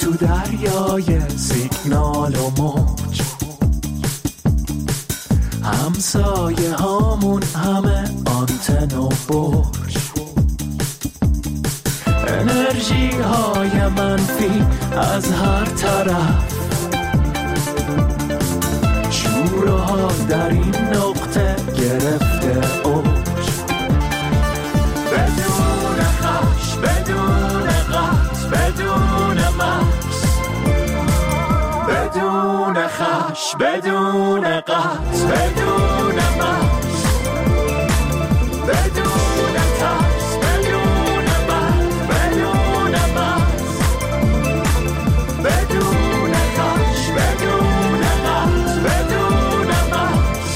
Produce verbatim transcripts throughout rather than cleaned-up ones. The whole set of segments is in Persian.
تو دریای سیگنال و موج، همسایه هامون همه آنتن و برج، انرژی های منفی از هر طرف، شور و حال در این نقطه گرفته اوج، بدون خش، بدون قط، بدون مکس، بدون خش، بدون قط، بدون مکس، بدون ترس، بدون مرگ، بدون مکس، بدون خش، بدون قط، بدون مکس،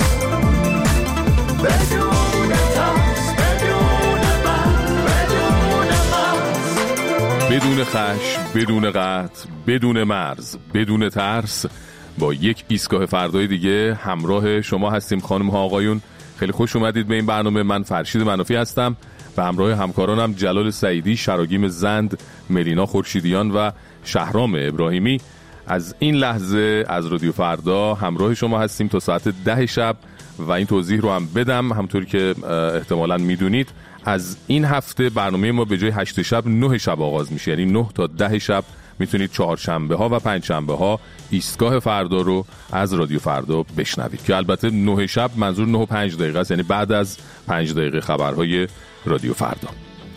بدون ترس، بدون مرگ، بدون مکس، بدون خش، بدون قطع، بدون مرز، بدون ترس. با یک ایستگاه فردای دیگه همراه شما هستیم خانم ها آقایون. خیلی خوش اومدید به این برنامه. من فرشید منافی هستم و همراه همکارانم جلال سعیدی، شراگیم زند، ملینا خورشیدیان و شهرام ابراهیمی. از این لحظه از رادیو فردا همراه شما هستیم تا ساعت ده شب و این توضیح رو هم بدم همونطوری که احتمالاً میدونید از این هفته برنامه ما به جای هشت شب نه شب آغاز میشه، یعنی نه تا ده شب میتونید چهارشنبه ها و پنجشنبه ها ایستگاه فردا رو از رادیو فردا بشنوید که البته نه شب منظور نه و پنج دقیقه است، یعنی بعد از پنج دقیقه خبرهای رادیو فردا.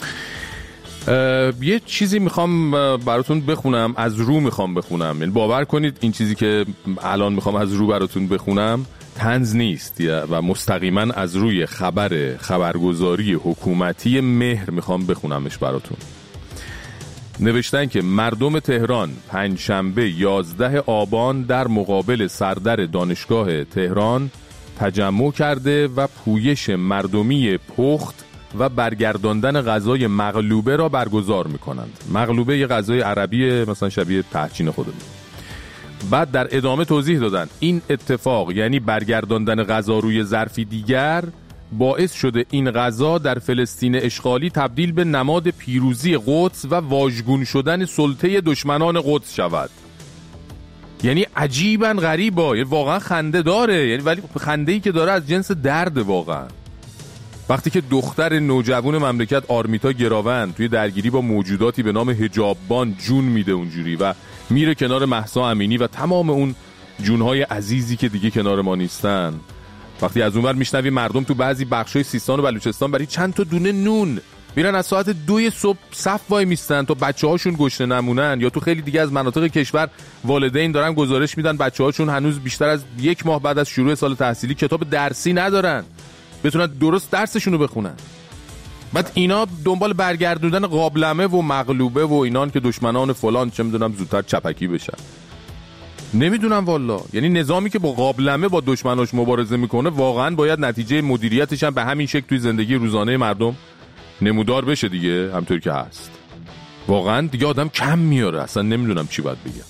یه چیزی میخوام براتون بخونم، از رو میخوام بخونم، یعنی باور کنید این چیزی که الان میخوام از رو براتون بخونم طنز نیست و مستقیما از روی خبر خبرگزاری حکومتی مهر میخوام بخونمش براتون. نوشتن که مردم تهران پنجشنبه یازده آبان در مقابل سردر دانشگاه تهران تجمع کرده و پویش مردمی پخت و برگرداندن غذای مغلوبه را برگزار میکنند. مغلوبه یه غذای عربی مثلا شبیه تهچین خودمون. بعد در ادامه توضیح دادن این اتفاق یعنی برگرداندن غذا روی ظرفی دیگر باعث شده این غذا در فلسطین اشغالی تبدیل به نماد پیروزی قدس و واژگون شدن سلطه دشمنان قدس شود. یعنی عجیباً غریبه، یعنی واقعا خنده داره، یعنی ولی خنده‌ای که داره از جنس درد واقعا. وقتی که دختر نوجوان مملکت آرمیتا گراوند توی درگیری با موجوداتی به نام حجاببان جون میده اونجوری و میره کنار مهسا امینی و تمام اون جونهای عزیزی که دیگه کنار ما نیستن، وقتی از اونور میشنوی مردم تو بعضی بخشای سیستان و بلوچستان برای چند تا دونه نون میرن از ساعت دوی صبح صف وای میستن تا بچه‌هاشون گشنه نمونن، یا تو خیلی دیگه از مناطق کشور والدین دارن گزارش میدن بچه‌هاشون هنوز بیشتر از یک ماه بعد از شروع سال تحصیلی کتاب درسی ندارن بتونن درست درسشون رو بخونن. بعد اینا دنبال برگردوندن قابلمه و مغلوبه و اینان که دشمنان فلان چه میدونم زودتر چپکی بشن. نمیدونم والا، یعنی نظامی که با قابلمه با دشمناش مبارزه میکنه واقعا باید نتیجه مدیریتش هم به همین شکل توی زندگی روزانه مردم نمودار بشه دیگه، همونطور که هست. واقعا دیگه آدم کم میاره، اصلا نمیدونم چی باید بگم.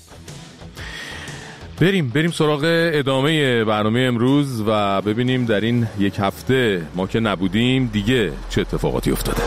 بریم بریم سراغ ادامه برنامه امروز و ببینیم در این یک هفته ما که نبودیم دیگه چه اتفاقاتی افتاده.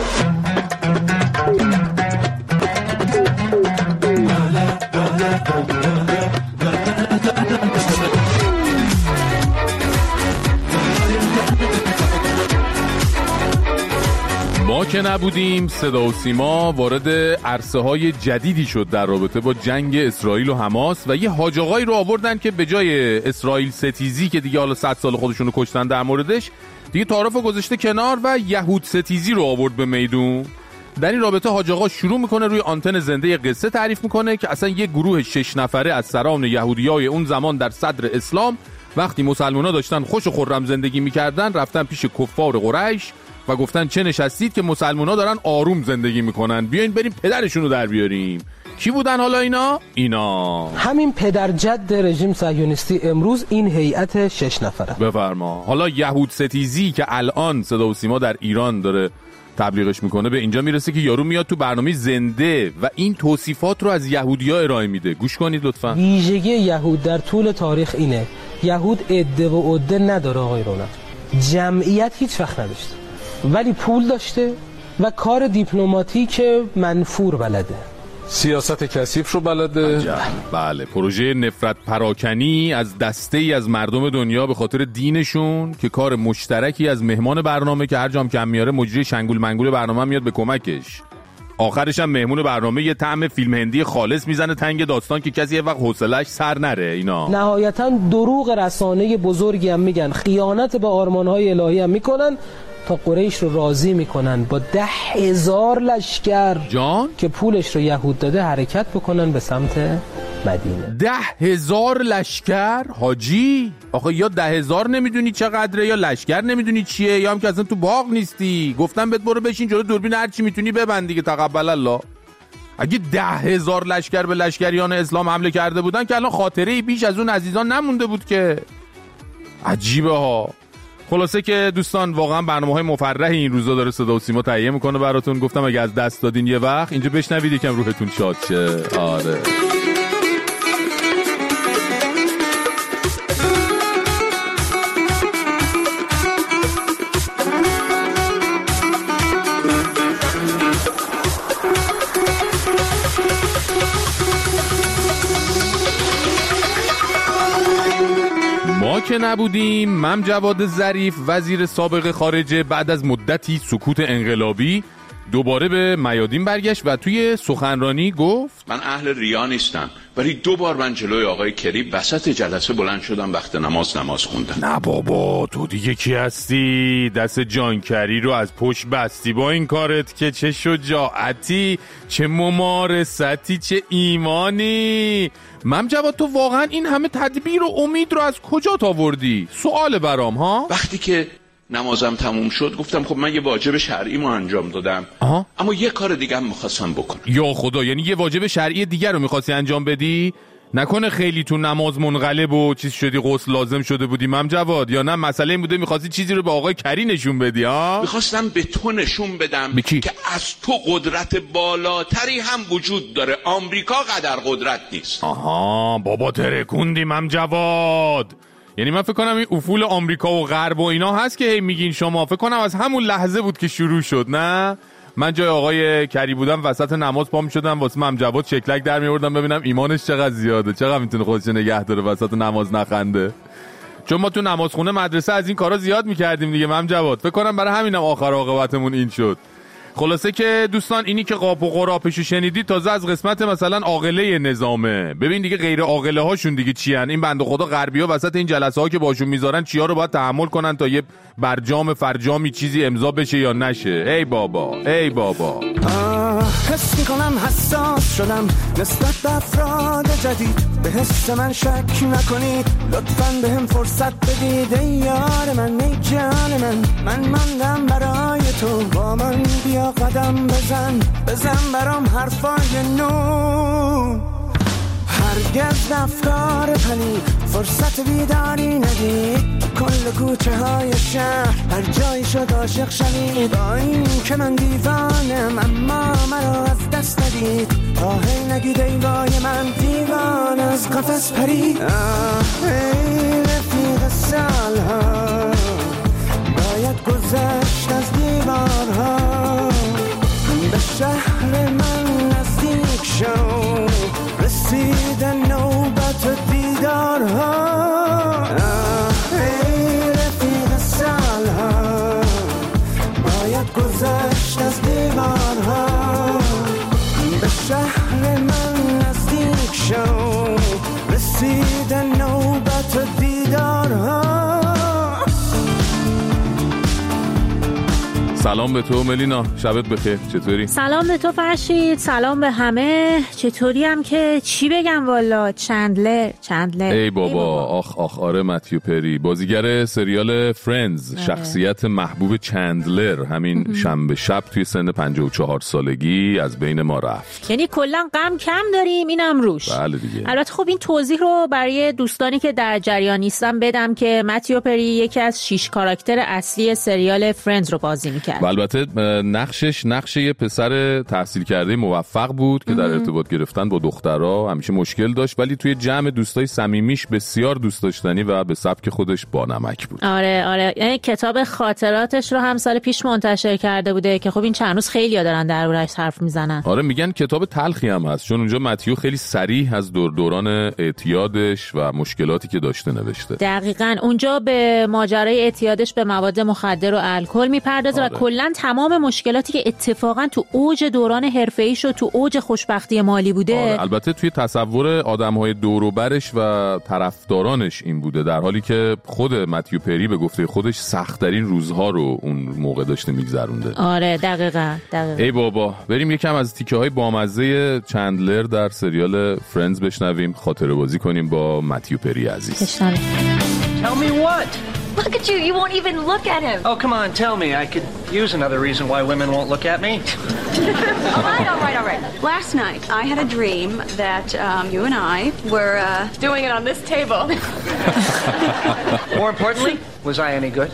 ما که نبودیم صدا و سیما وارد عرصه های جدیدی شد در رابطه با جنگ اسرائیل و حماس و یه حاج آقایی رو آوردن که به جای اسرائیل ستیزی که دیگه حالا صد سال خودشون رو کشتن در موردش، دیگه تعارف رو گذاشته کنار و یهود ستیزی رو آورد به میدون. در این رابطه حاج آقا شروع میکنه روی آنتن زنده قصه تعریف میکنه که اصلا یه گروه شش نفره از سران یهودیای اون زمان در صدر اسلام وقتی مسلمان‌ها داشتن خوش و خرم زندگی میکردن رفتن پیش کفار قریش و گفتن چه نشستید که مسلمان‌ها دارن آروم زندگی میکنن، بیاین بریم پدرشون رو در بیاریم. کی بودن حالا اینا؟ اینا همین پدر جد رژیم صهیونیستی امروز این هیئت شش نفره. بفرما. حالا یهود ستیزی که الان صدا و سیما در ایران داره تبلیغش میکنه به اینجا میرسه که یارو میاد تو برنامه زنده و این توصیفات رو از یهودی‌ها ارائه میده. گوش کنید لطفا. ویژگی یهود در طول تاریخ اینه، یهود عده و عده نداره آقای رونق، جمعیت هیچ وقت نداشته ولی پول داشته و کار دیپلماتیک منفور بلده. سیاست کثیف رو بلده. بله، پروژه نفرت پراکنی از دسته ای از مردم دنیا به خاطر دینشون که کار مشترکی از مهمان برنامه که هر جام کم میاره مجری شنگول منگول برنامه میاد به کمکش. آخرش هم مهمون برنامه یه طعم فیلم هندی خالص میزنه تنگ داستان که کسی یه وقت حوصله‌اش سر نره. اینا نهایتاً دروغ رسانه بزرگی هم میگن، خیانت به آرمان‌های الهی هم میکنن تا قریش رو راضی میکنن با ده هزار لشکر جان که پولش رو یهود داده حرکت بکنن به سمت مدینه. ده هزار لشکر حاجی؟ آخه یا ده هزار نمیدونی چقدره یا لشکر نمیدونی چیه یا هم که اصلا تو باغ نیستی. گفتم بهت برو بشین جلو دوربین هر چی میتونی ببند دیگه، تقبل الله. اگه ده هزار لشکر به لشکریان اسلام حمله کرده بودن که الان خاطره بیش از اون عزیزان نمونده بود که. عجیبه ها. خلاصه که دوستان واقعا برنامه‌های مفرحی این روزا داره صدا و سیما تهیه میکنه براتون. گفتم اگه از دست دادین یه وقت اینجا بشنوید یکم روحتون شاد شه. آره ما که نبودیم، مم جواد ظریف وزیر سابق خارجه بعد از مدتی سکوت انقلابی دوباره به میادین برگشت و توی سخنرانی گفت من اهل ریا نیستم، ولی دو بار من جلوی آقای کری وسط جلسه بلند شدم وقت نماز نماز خوندم. نه بابا تو دیگه کی هستی؟ دست جان کری رو از پشت بستی با این کارت که چه شجاعتی، چه ممارستی، چه ایمانی. مم جواد تو واقعا این همه تدبیر و امید رو از کجا تاوردی؟ سوال برام ها. وقتی که نمازم تموم شد گفتم خب من یه واجب شرعیمو انجام دادم. آها. اما یه کار دیگه هم می‌خواستم بکنم. یا خدا، یعنی یه واجب شرعی دیگر رو می‌خواستی انجام بدی؟ نکنه خیلی تو نماز منقلب و چیز شدی، غسل لازم شده بودی مم جواد؟ یا نه مسئله این بوده می‌خواستی چیزی رو به آقای کری نشون بدی؟ ها می‌خواستم به تو نشون بدم بکی؟ که از تو قدرت بالاتری هم وجود داره. آمریکا قدر قدرت نیست. آها بابا ترکوندی مم جواد. یعنی من فکر کنم این افول آمریکا و غرب و اینا هست که هی میگین شما. فکر کنم از همون لحظه بود که شروع شد. نه من جای آقای کری بودم وسط نماز پا می‌شدم واسه مم جواد شکلک در می‌آوردم ببینم ایمانش چقدر زیاده، چقدر میتونه خودش نگه داره وسط نماز نخنده. چون ما تو نمازخونه مدرسه از این کارا زیاد می‌کردیم دیگه مم جواد. فکر کنم برای همینم آخر عاقبتمون این شد. خلاصه که دوستان اینی که قاپ و قراپشو شنیدید تازه از قسمت مثلا عاقله نظامه. ببین دیگه غیر عاقله هاشون دیگه چی ان؟ این بنده خدا غربی‌ها وسط این جلسه ها که باشون میذارن چیا رو باید تحمل کنن تا یه برجام فرجامی چیزی امضا بشه یا نشه. ای بابا ای بابا. حس میکنم حساس شدم نسبت به افراد جدید، به حس من شک نکنید، لطفاً به هم فرصت بدید. ای یار من، ای جان من، من مندم برای تو، با من بیا قدم بزن، بزن برام حرفای نو. هرگز افکار پنید فرصت بیداری ندید، کل کوچه های شهر هر جایی شد عاشق شوید. با این که من دیوانم اما مرا از دست ندید، آهی نگید ای وای من دیوان از قفس پرید. آه ای رفیق سالها باید گذشت از دیوارها، به شهر من نزدیک شو، رسید نوبت دیدارها. ای رفیق سالها باید گذشت از دیوارها، به شهر من نزدیک شو، رسید نوبت دیدارها. سلام به تو ملینا، شبت بخیر، چطوری؟ سلام به تو فرشید، سلام به همه. چطوری هم که چی بگم والا. چندلر چندلر ای بابا, ای بابا. آخ آخ آره متیو پری بازیگر سریال فرندز، شخصیت محبوب چندلر همین اه. شنبه شب توی سن پنجاه و چهار سالگی از بین ما رفت. یعنی کلا غم کم داریم اینم روش. بله دیگه. البته خب این توضیح رو برای دوستانی که در جریان نیستن بدم که متیو پری یکی از شش کاراکتر اصلی سریال فرندز رو بازی می‌کرد. و البته نقشش نقش یه پسر تحصیل کرده موفق بود که در ارتباط گرفتن با دخترها همیشه مشکل داشت، ولی توی جمع دوستای صمیمیش بسیار دوست داشتنی و به سبک خودش بانمک بود. آره آره، یعنی کتاب خاطراتش رو هم سال پیش منتشر کرده بوده که خب این چند روز خیلی‌ها دارن دربارش حرف میزنن. آره میگن کتاب تلخی هم هست، چون اونجا متیو خیلی صریح از دور دوران اعتیادش و مشکلاتی که داشته نوشته. دقیقاً اونجا به ماجرای اعتیادش به مواد مخدر و الکل میپردازه. آره. و کلاً تمام مشکلاتی که اتفاقاً تو اوج دوران حرفه‌ایش و تو اوج خوشبختی مالی بوده. آره. البته توی تصور آدم‌های دور و برش و طرفدارانش این بوده، در حالی که خود متیو پری به گفته خودش سخت‌ترین روزها رو اون موقع داشته میگذرونده. آره دقیقاً دقیقاً. ای بابا، بریم یکم از تیکه‌های بامزه چندلر در سریال فرندز بشنویم، خاطره بازی کنیم با متیو پری عزیز. بشنویم. Tell me what? Look at you, you won't even look at him. Oh, come on, tell me. I could use another reason why women won't look at me. all right, all right, all right. Last night, I had a dream that um, you and I were uh, doing it on this table. More importantly, was I any good?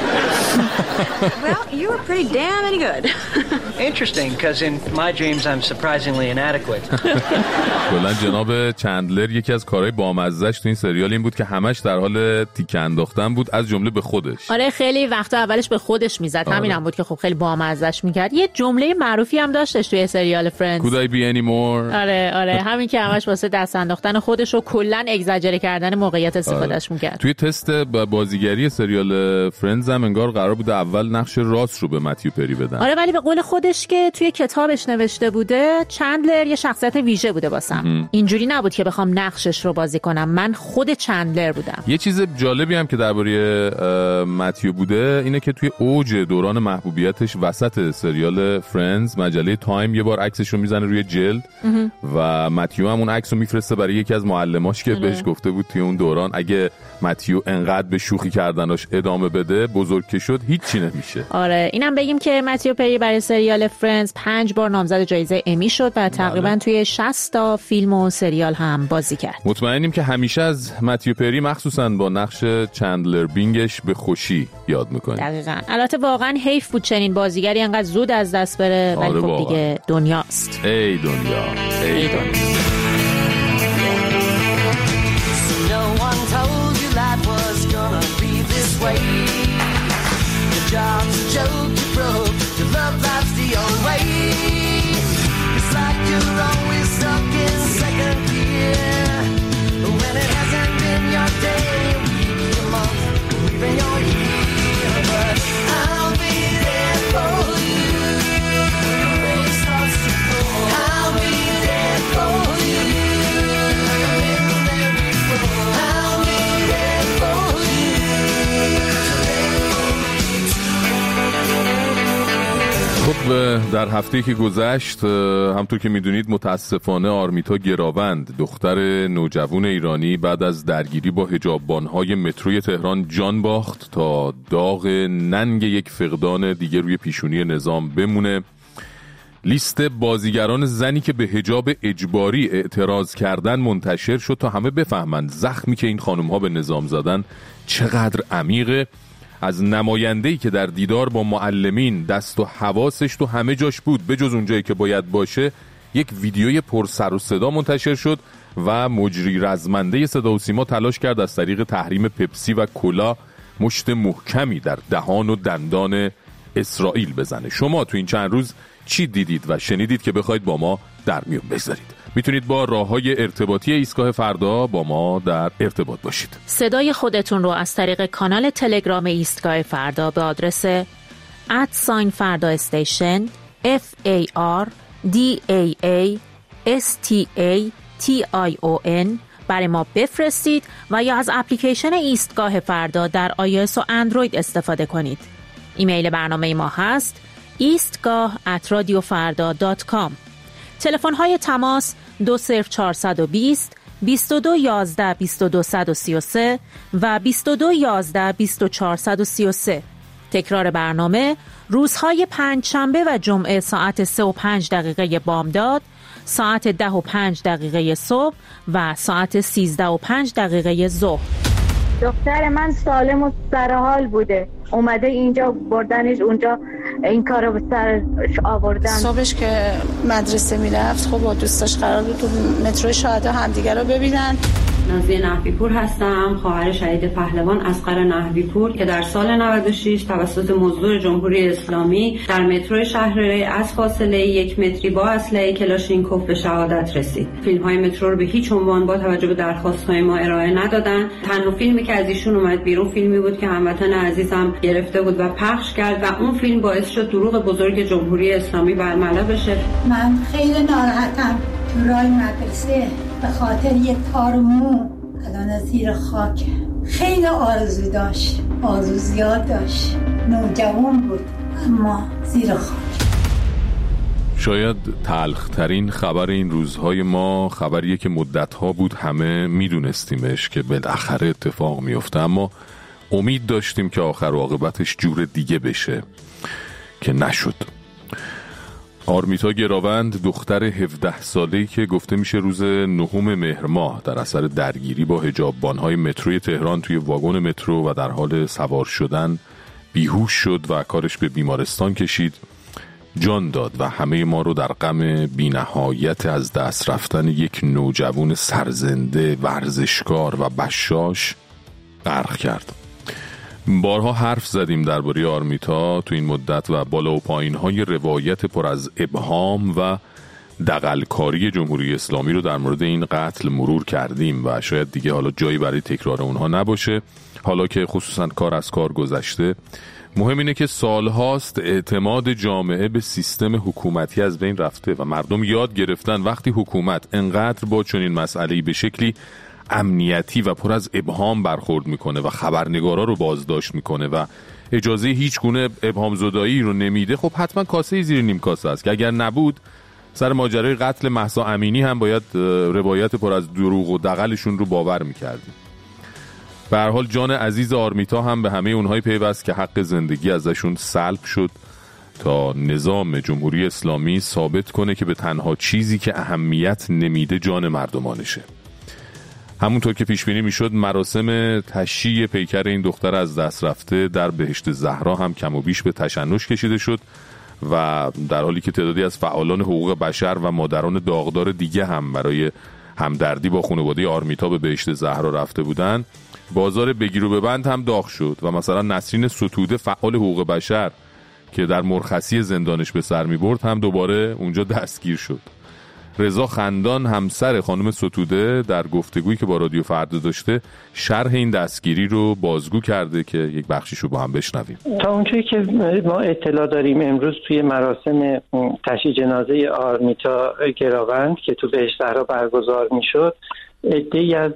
Well, you were pretty damn any good. Interesting, because in my dreams I'm surprisingly inadequate. کلاً جناب چندلر یکی از کارهای بامزه‌اش تو این سریال این بود که همش در حال تیکه انداختن بود، از جمله به خودش. آره خیلی وقتا اولش به خودش میزد. آره. همین هم بود که خب خیلی بامزه‌اش میکرد. یه جمله معروفی هم داشتش توی سریال فرندز. Could I be any more؟ آره آره، همین که همش واسه دست انداختن خودش و کلاً اگزاجره کردن موقعیت استفادهش آره. میکرد. توی تست بازیگری سریال فرندز هم انگار قرار بوده اول نقش راست رو به متیو پری بدن. آره ولی به قول خودش که توی کتابش نوشته بوده چندلر یه شخصیت ویژه بوده واسم. اینجوری نبود که بخوام نقشش رو بازی کنم، من خود چندلر بودم. یه چیز جالبی هم که درباره متیو بوده اینه که توی اوج دوران محبوبیتش وسط سریال فرندز مجله تایم یه بار عکسش رو میزنه روی جلد و متیو هم اون عکس رو میفرسته برای یکی از معلماش که بهش گفته بود توی اون دوران اگه متیو انقدر به شوخی کردناش ادامه بده بزرگ که شد هیچی نمیشه. آره اینم بگیم که متیو پری برای سریال فرندز پنج بار نامزد جایزه امی شد و تقریبا بله. توی شصت تا فیلم و سریال هم بازی کرد. مطمئنیم که همیشه از متیو پری مخصوصا با نقش چندلر بینگش به خوشی یاد میکنیم. دقیقاً. البته واقعا حیف بود چنین بازیگری انقدر زود از دست بره، ولی خب دیگه دنیاست. ای دنیا ای, ای دنیا, دنیا. Job's a joke you broke, your love life's the old way. It's like you're always stuck in second gear. When it hasn't been your day, week, your month, or even your year. But I'll be there for you. Your race starts to go. I'll be there for you. Like I've been there before. I'll be there for you. خب در هفته که گذشت همطور که میدونید متاسفانه آرمیتا گراوند دختر نوجوان ایرانی بعد از درگیری با حجاببان‌های متروی تهران جان باخت تا داغ ننگ یک فقدان دیگه روی پیشونی نظام بمونه. لیست بازیگران زنی که به حجاب اجباری اعتراض کردن منتشر شد تا همه بفهمند زخمی که این خانم‌ها به نظام زدن چقدر عمیقه. از نماینده‌ای که در دیدار با معلمین دست و حواسش تو همه جاش بود به جز اونجایی که باید باشه، یک ویدیوی پر سر و صدا منتشر شد و مجری رزمنده صدا و سیما تلاش کرد از طریق تحریم پپسی و کولا مشت محکمی در دهان و دندان اسرائیل بزنه. شما تو این چند روز چی دیدید و شنیدید که بخواید با ما در میون بذارید؟ میتونید با راه‌های ارتباطی ایستگاه فردا با ما در ارتباط باشید. صدای خودتون رو از طریق کانال تلگرام ایستگاه فردا به آدرس ات ساین فردا استیشن اف ای آر دی ای ای اس تی ای تی آی او ان برای ما بفرستید و یا از اپلیکیشن ایستگاه فردا در آی او اس و اندروید استفاده کنید. ایمیل برنامه ما هست ایستگاه ات رادیو فردا دات کام. تلفن های تماس دو صفر چهارصد و بیست بیست و دو یازده بیست و دو صد و سی و سه و بیست و دو یازده بیست و چهار صد و سی و سه. تکرار برنامه روزهای پنج شنبه و جمعه ساعت سه و پنج دقیقه بامداد، ساعت ده و پنج دقیقه صبح و ساعت سیزده و پنج دقیقه ظهر. دختر من سالم و سرحال بوده، اومده اینجا بردنش اونجا این کارو به سرش آوردن. صبحش که مدرسه میرفت خب با دوستاش قرار بود تو مترو شهدا همدیگه رو ببینن. نازیه نحوی‌پور هستم، خواهر شهید پهلوان اصغر نحوی‌پور که در سال نود و شش توسط مزدور جمهوری اسلامی در مترو شهر ری از فاصله یک متری با اسلحه کلاشینکوف به شهادت رسید. فیلم‌های مترو رو به هیچ عنوان با توجه به درخواست‌های ما ارائه ندادن. تنها فیلمی که از ایشون اومد بیرون فیلمی بود که هموطن عزیزم گرفته بود و پخش کرد و اون فیلم باعث شد دروغ بزرگ جمهوری اسلامی برملا بشه. من خیلی ناراحتم تو راه مدرسه به خاطر یک تار مو الان زیر خاک. خیلی آرزو داشت، آرزو زیاد داشت، نوجوان بود اما زیر خاک. شاید تلخ‌ترین خبر این روزهای ما خبریه که مدت‌ها بود همه میدونستیمش که بالاخره اتفاق میفته، اما امید داشتیم که آخر عاقبتش جور دیگه بشه که نشد. آرمیتا گراوند دختر هفده ساله‌ای که گفته میشه روز نهم مهر ماه در اثر درگیری با حجاببان‌های متروی تهران توی واگن مترو و در حال سوار شدن بیهوش شد و کارش به بیمارستان کشید، جان داد و همه ما رو در غم بی‌نهایت از دست رفتن یک نوجوان سرزنده، ورزشکار و بشاش غرق کرد. بارها حرف زدیم درباره آرمیتا تو این مدت و بالا و پایین‌های روایت پر از ابهام و دغل‌کاری جمهوری اسلامی رو در مورد این قتل مرور کردیم و شاید دیگه حالا جایی برای تکرار اونها نباشه، حالا که خصوصا کار از کار گذشته. مهم اینه که سالهاست اعتماد جامعه به سیستم حکومتی از بین رفته و مردم یاد گرفتن وقتی حکومت انقدر با چنین مسئله‌ای به شکلی امنیتی و پر از ابهام برخورد میکنه و خبرنگارا رو بازداشت میکنه و اجازه هیچ گونه ابهام زدایی رو نمیده، خب حتما کاسه زیر نیم کاسه است که اگر نبود سر ماجرای قتل مهسا امینی هم باید روایت پر از دروغ و دغلشون رو باور میکردیم. به هر حال جان عزیز آرمیتا هم به همه اونهای پیوست که حق زندگی ازشون سلب شد تا نظام جمهوری اسلامی ثابت کنه که به تنها چیزی که اهمیت نمیده جان مردمانشه. همونطور که پیش بینی میشد مراسم تشییع پیکر این دختر از دست رفته در بهشت زهرا هم کم و بیش به تشنج کشیده شد و در حالی که تعدادی از فعالان حقوق بشر و مادران داغدار دیگه هم برای همدردی با خانواده آرمیتا به بهشت زهرا رفته بودن، بازار بگیر و ببند هم داغ شد و مثلا نسرین ستوده فعال حقوق بشر که در مرخصی زندانش به سر میبرد هم دوباره اونجا دستگیر شد. رضا خندان همسر خانم ستوده در گفتگویی که با رادیو فردا داشته شرح این دستگیری رو بازگو کرده که یک بخشیش رو با هم بشنویم. تا اونجایی که ما اطلاع داریم امروز توی مراسم تشییع جنازه آرمیتا گراوند که تو بهشت زهرا برگزار میشد، عده‌ای از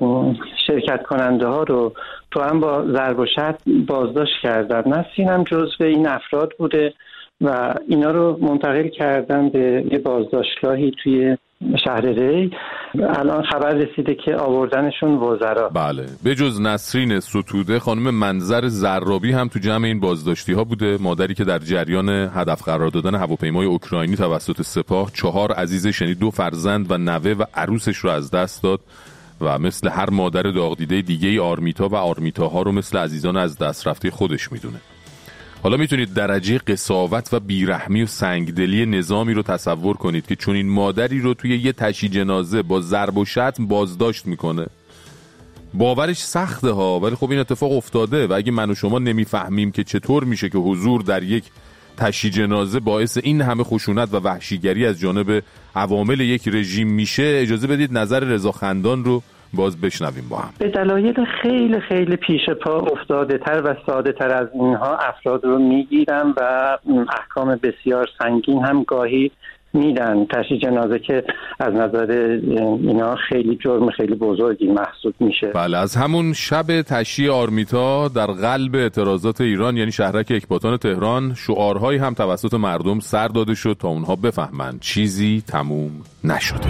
شرکت کننده ها رو تو هم با ضرب و شتم بازداشت کردن. نسرین هم جزو این افراد بوده و اینا رو منتقل کردن به یه بازداشتگاهی توی شهر ری. الان خبر رسیده که آوردنشون وزرا. بله، به جز نسرین ستوده خانم منظر زرابی هم تو جمع این بازداشتی ها بوده، مادری که در جریان هدف قرار دادن هواپیمای اوکراینی توسط سپاه چهار عزیزش یعنی دو فرزند و نوه و عروسش رو از دست داد و مثل هر مادر داغ دیده دیگه آرمیتا و آرمیتاها رو مثل عزیزان از دست رفته خودش میدونه. حالا میتونید درجه قساوت و بیرحمی و سنگدلی نظامی رو تصور کنید که چون این مادری رو توی یه تشییع جنازه با ضرب و شتم بازداشت میکنه. باورش سخته ها، ولی خب این اتفاق افتاده و اگه من و شما نمیفهمیم که چطور میشه که حضور در یک تشییع جنازه باعث این همه خشونت و وحشیگری از جانب عوامل یک رژیم میشه، اجازه بدید نظر رضا خندان رو باز بشنویم با هم. به دلایل خیلی خیلی پیش پا افتاده تر و ساده تر از اینها افراد رو میگیرن و احکام بسیار سنگین هم گاهی میدن. تشییع جنازه که از نظر اینا خیلی جرم خیلی بزرگی محسوب میشه. بله، از همون شب تشییع آرمیتا در قلب اعتراضات ایران یعنی شهرک اکباتان تهران شعارهایی هم توسط مردم سر داده شد تا اونها بفهمند چیزی تموم نشده.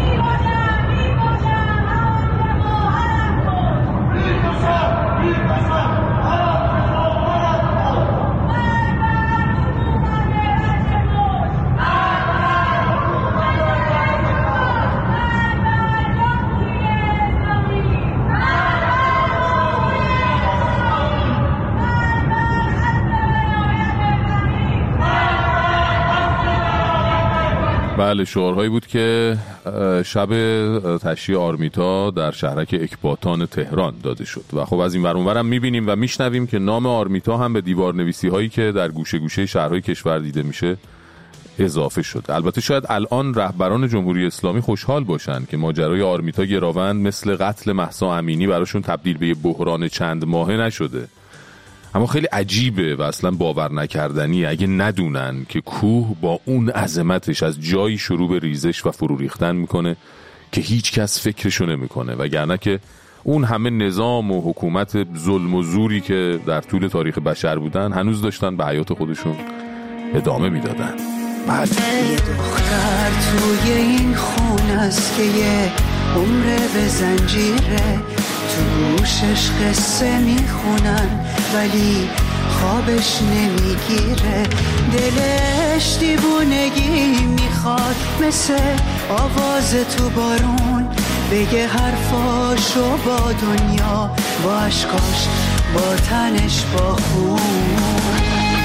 بله، شعارهایی بود که شب تشییع آرمیتا در شهرک اکباتان تهران داده شد و خب از این ور اون ور هم میبینیم و میشنویم که نام آرمیتا هم به دیوارنویسی هایی که در گوشه گوشه شهرهای کشور دیده میشه اضافه شد. البته شاید الان رهبران جمهوری اسلامی خوشحال باشن که ماجرای آرمیتا گراوند مثل قتل مهسا امینی براشون تبدیل به بحران چند ماهه نشده، اما خیلی عجیبه و اصلا باور نکردنی اگه ندونن که کوه با اون عظمتش از جایی شروع به ریزش و فرو ریختن میکنه که هیچ کس فکرشو نمیکنه، وگرنه که اون همه نظام و حکومت ظلم و زوری که در طول تاریخ بشر بودن هنوز داشتن به حیات خودشون ادامه میدادن. بله. یه دختر توی این خون است که یه عمر به زنجیره، توشش قصه میخونن ولی خوابش نمیگیره، دلش دیوونگی میخواد مثل آواز تو بارون بگه حرفاشو با دنیا، با عشقاش، با تنش، با خون.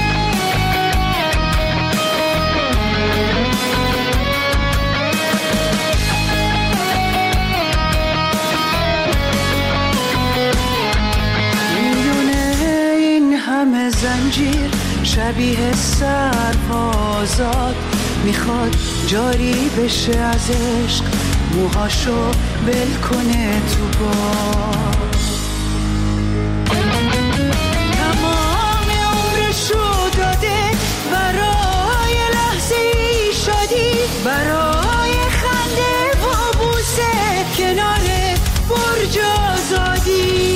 همه زنجیر شبیه سربازات میخواد جاری بشه از عشق، موهاشو ول کنه تو باد، تمام عمرشو داده برای لحظه ای شادی، برای خنده و بوسه کنار برج آزادی.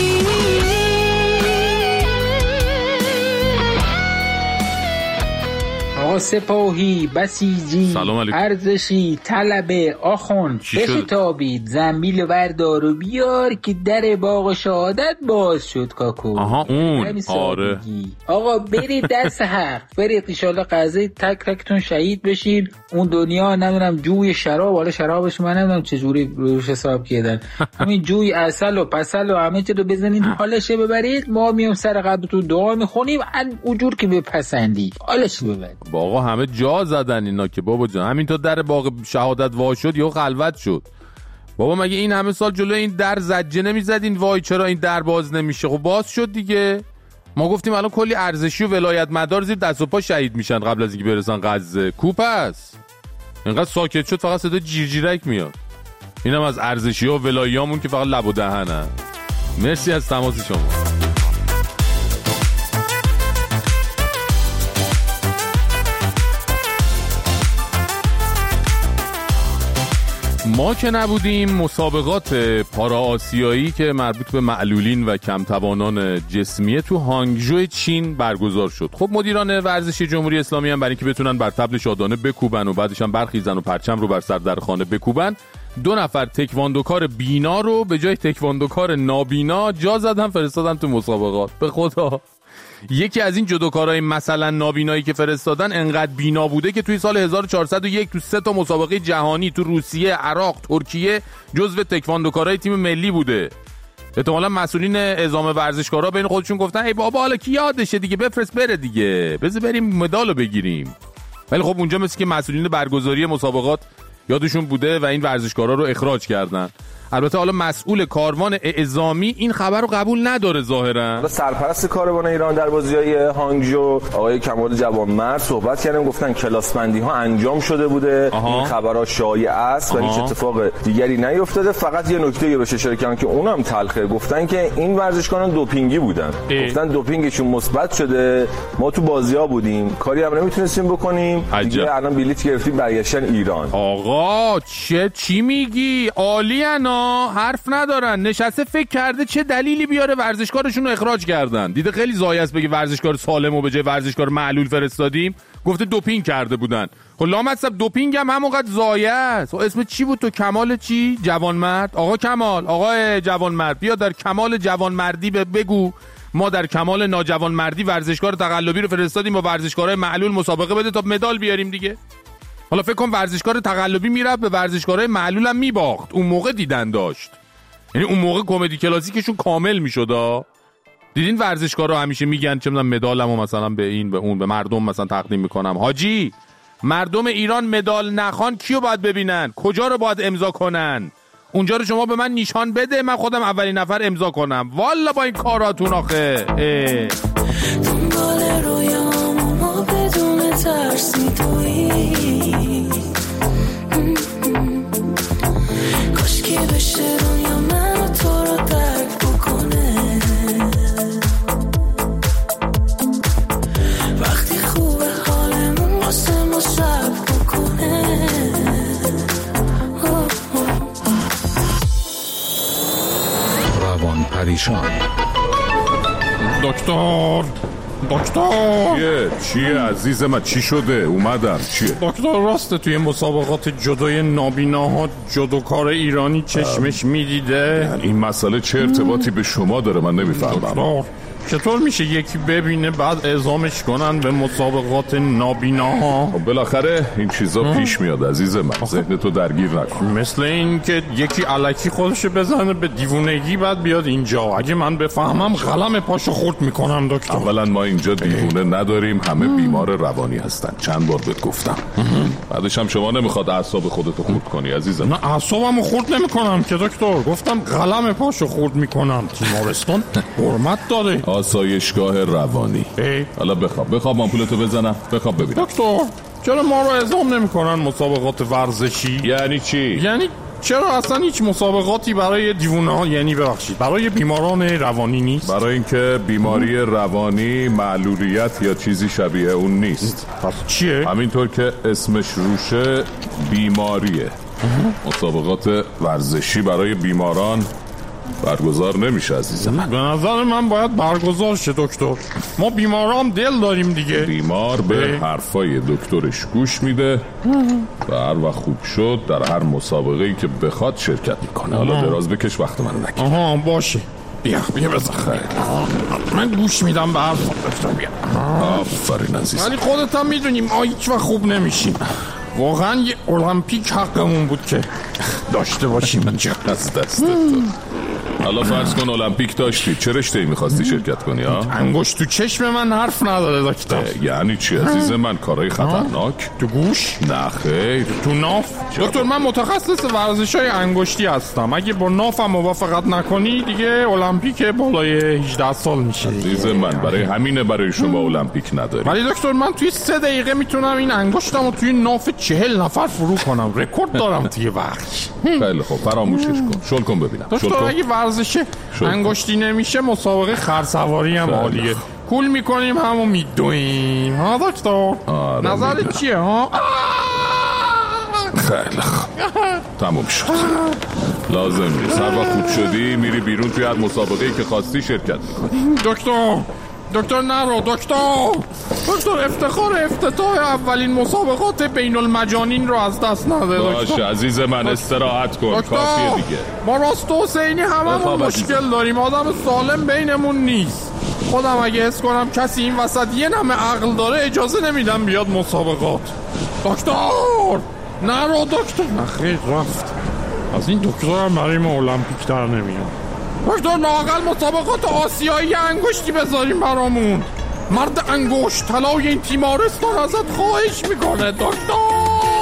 سپاهی، بسیجی، ارزشی، طلبه، آخوند، بشتابید، زنبیل وردار و بیار که در باغ شهادت باز شد کاکو. آها اون آره آقا برید دست حق، برید ایشالله قضیه تک تکتون شهید بشین. اون دنیا نمیدونم جوی شراب، حالا شرابش من نمیدونم چجوری روش حساب کردن، همین جوی عسل و پسل و همه چی رو بزنید حالشه ببرید، ما میام سر قبرتون دعا میخونیم اونجور که بپسندی حالشه ببرید. آقا همه جا زدن اینا که بابا جان، همین تا در باغ شهادت وا شد یا خلوت شد. بابا مگه این همه سال جلوی این در زجه نمیزدین وای چرا این در باز نمیشه؟ خب باز شد دیگه. ما گفتیم الان کلی ارزشی و ولایت مدار زیر دست و پا شهید میشن قبل از اینکه برسن غزه. کوپس اینقدر ساکت شد فقط صدا جیرجیرک میاد. اینم از ارزشی و ولاییامون که فقط لب و دهنن. مرسی از تماس شما. ما که نبودیم مسابقات پارا آسیایی که مربوط به معلولین و کم توانان جسمیه تو هانگژو چین برگزار شد. خب مدیران ورزشی جمهوری اسلامی هم برای اینکه بتونن بر طبل شادانه بکوبن و بعدش هم برخیزن و پرچم رو بر سر در خانه بکوبن، دو نفر تکواندوکار بینا رو به جای تکواندوکار نابینا جا زدن فرستادن تو مسابقات. به خدا یکی از این جودوکارای مثلا نابینایی که فرستادن انقدر بینا بوده که توی سال هزار و چهارصد و یک تو سه تا مسابقه جهانی تو روسیه، عراق، ترکیه جزو تکواندوکارای تیم ملی بوده. احتمالاً مسئولین اعزام ورزشکارا بین خودشون گفتن ای بابا حالا کی یادشه دیگه، بفرست بره دیگه، بذار بریم مدالو بگیریم. ولی خب اونجا مثل که مسئولین برگزاری مسابقات یادشون بوده و این ورزشکارا رو اخراج کردن. البته حالا مسئول کاروان اعزامی این خبر رو قبول نداره ظاهرا. سرپرست کاروان ایران در بازی‌های هانگژو آقای کمال جوانمرد صحبت کردن، گفتن کلاس‌بندی ها انجام شده بوده، آها. این خبرها شایع است و هیچ اتفاق دیگری نیفتاده. فقط یه نکته بهش اشاره کردن که اونم تلخه، گفتن که این ورزشکاران دوپینگی بودن. ای. گفتن دوپینگشون مثبت شده، ما تو بازی‌ها بودیم، کاری هم نمیتونستیم بکنیم. دیگه الان بلیط گرفتیم برگشتن ایران. آقا چه چی میگی؟ عالیه، حرف ندارن. نشسته فکر کرده چه دلیلی بیاره ورزشکارشون رو اخراج کردن. دیده خیلی ضایع است بگه ورزشکار سالمو به جای ورزشکار معلول فرستادیم، گفته دوپینگ کرده بودن. خب لامصب دوپینگ هم همونقدر ضایع است. اسم چی بود تو؟ کمال چی؟ جوانمرد. آقا کمال، آقا جوانمرد، بیا در کمال جوانمردی بگو ما در کمال ناجوانمردی ورزشکار تقلبی رو فرستادیم با ورزشکارای معلول مسابقه بده تا مدال بیاریم دیگه. حالا فکر کن ورزشکار تقلبی میرفت به ورزشکارای معلول هم میباخت، اون موقع دیدن داشت. یعنی اون موقع کمدی کلاسیکشون کامل میشد. دیدین ورزشکارا همیشه میگن چه میدونم مدالمو مثلا به این به اون به مردم مثلا تقدیم میکنم. حاجی مردم ایران مدال نخوان کیو باید ببینن؟ کجا رو باید امضا کنن؟ اونجا رو شما به من نشان بده، من خودم اولین نفر امضا کنم. والا با این کاراتون آخه دنبال رویام ما بدون ترس میدوی، کاشکی بشه دنیا من و تو رو درک بکنه. وقتی خوبه حالمون واسه ما صبر بکنه. روان پریشان. دکتر دکتر چیه؟ چیه عزیز من؟ چی شده؟ اومدم. چیه؟ دکتر راسته توی مسابقات جدوی نابیناها جدوکار ایرانی چشمش میدیده؟ یعنی این مسئله چه ارتباطی به شما داره؟ من نمیفهمم. دکتر چطور میشه یکی ببینه بعد اعزامش کنن به مسابقات نابیناها؟ بالاخره این چیزا پیش میاد عزیز من، ذهن تو درگیر نکن. مثل این که یکی الکی خودشو بزنه به دیوونگی بعد بیاد اینجا. اگه من بفهمم قلم پاشو خورد میکنم دکتر. اولا ما اینجا دیوونه نداریم، همه بیمار روانی هستن، چند بار بهت گفتم. بعدش هم شما نمیخواد اعصاب خودتو خورد کنی عزیزم. نه اعصابمو خورد نمیکنم که دکتر، گفتم قلم پاشو خورد میکنم. تیمارستان حرمت داره. آسایشگاه روانی. حالا بخواب بخواب آمپولتو بزنم، بخواب ببینم. دکتر چرا ما رو اعزام نمیکنن مسابقات ورزشی؟ یعنی چی؟ یعنی چرا اصلا هیچ مسابقاتی برای دیوانه‌ها، یعنی ببخشید برای بیماران روانی نیست؟ برای اینکه بیماری روانی معلولیت یا چیزی شبیه اون نیست. پس چیه؟ همینطور که اسمش روشه بیماریه. مسابقات ورزشی برای بیماران برگزار نمیشه عزیزم. به نظر من باید برگزار شه دکتر. ما بیماران دل داریم دیگه. بیمار به حرفای دکترش گوش میده و هر وقت خوب شد در هر مسابقه‌ای که بخواد شرکت میکنه. حالا دراز بکش، وقت منو نگیر. آها باشه، بیا بیا بزن. من گوش میدم به حرف دکتر. بیا. آفرین عزیزم. ولی خودت هم میدونی ما هیچ وقت خوب نمیشیم. واقعا یه المپیک حقمون بود که داشته باشیم اینجا. از دست تو. حالا فرض کن المپیک داشتی، چه رشته‌ای می‌خواستی شرکت کنی ها؟ انگشت تو چشم من حرف نداره دکتر. یعنی چی عزیز من؟ کارهای خطرناک؟ تو گوش؟ نه خیر. تو ناف؟ دکتر من متخصص ورزش‌های انگشتی هستم. اگه با نافم موافقت نکنی دیگه المپیک بالای هجده سال میشه. عزیز من برای همینه برای شما المپیک نداری. ولی دکتر من توی سه دقیقه میتونم این انگشتمو توی ناف چهل نفر فرو کنم. رکورد دارم توی وقت. خیلی خوب فراموشش کن. شل کن ببینم. دکتر اگه ورزش انگشتی نمیشه مسابقه خرسواری هم عالیه. کول میکنیم همو میدویم. ها دکتر نظرت چیه ها؟ خیلی خوب تموم شد. لازم نیست هر وقت خوب شدی میری بیرون توی هر مسابقه‌ای که خواستی شرکت میکنی. دکتر دکتر نرو دکتر دکتر افتخار افتتاح اولین مسابقات بین المجانین رو از دست نده. باشه عزیز من استراحت کن، کافیه دیگه. ما راست و حسینی هممون مشکل داریم، آدم سالم بینمون نیست. خودم اگه حس کنم کسی این وسط یه نمه عقل داره اجازه نمیدم بیاد مسابقات. دکتر نرو دکتر. نخیر رفت. از این دکتر هم برای ما المپیک در نمیاد. دکتر لااقل مسابقات آسیایی انگشتی بذاریم برامون. مرد انگشت طلای این تیمارستان ازت خواهش میکنه دکتر.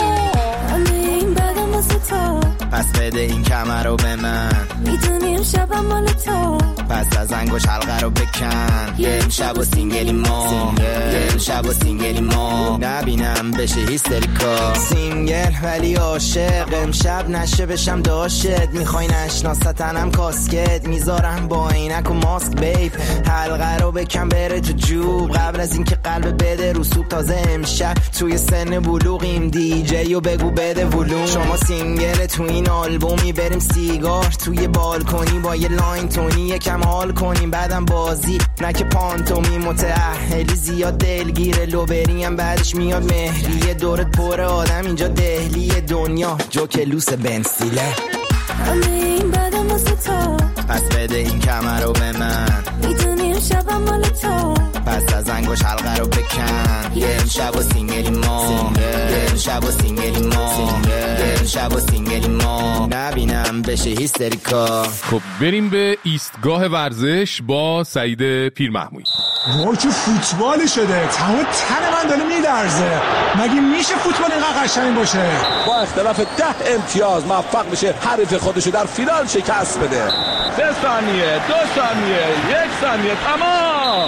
پس بده این کمر رو به من، میدونیم شبم مال تو. پس از انگوش حلقه رو بکن. یه امشب و سینگلی ما، یه امشب و سینگلی ما، نبینم بشه هیستریکا. سینگل ولی عاشق، امشب نشه بشم داشت. میخوای نشناستنم کاسکت، میذارم با عینک و ماسک بیب. حلقه رو بکن بره تو جوب قبل از اینکه قلب بده رو سوب. تازه امشب توی سن بلوغیم، دی جی و بگو بده ولوم. شما سینگل تو این آلبومی، بریم سیگار توی بالکنی با یه لاین تونی یکم حال کنیم. بعدم بازی نکه پانتومی، متأهلی زیاد دلگیره. لو بریم بعدش میاد مهریه. دورت پر آدم اینجا دهلی دنیا جوکلوس بنستیله. همه این بدم واسه تو، پس بده این کمر رو به من. میدونیم شبم مال تو. پس از انگوش حلقه رو بکن. یه امشب و سینگلی ما، یه امشب و سینگلی ما، یه امشب و سینگلی ما، نبینم بشه هیستریکا. خب بریم به ایستگاه ورزش با سعید پیرمحمودی. وای چه فوتبالی شده، تمام تن من داره میلرزه. مگه میشه فوتبال اینقدر قشنگ باشه؟ با اختلاف ده امتیاز موفق میشه حریف خودشو در فینال شکست بده. سه ثانیه، دو ثانیه، یک ثانیه، تمام.